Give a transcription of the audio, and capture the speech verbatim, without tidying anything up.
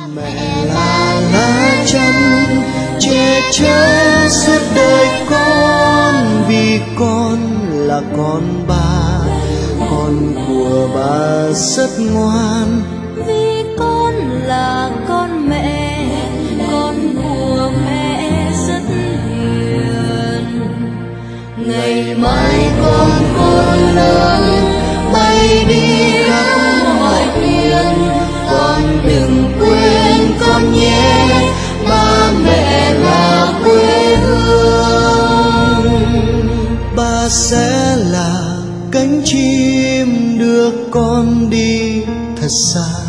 Mẹ là lá chắn che chở suốt đời con, vì con là con bà, con của bà rất ngoan. Vì con là con mẹ, con của mẹ rất hiền. Ngày mai con khôn lớn bay đi khắp mọi miền, con đừng quên con nhé, ba mẹ là quê hương. Ba sẽ là cánh chim đưa con đi thật xa,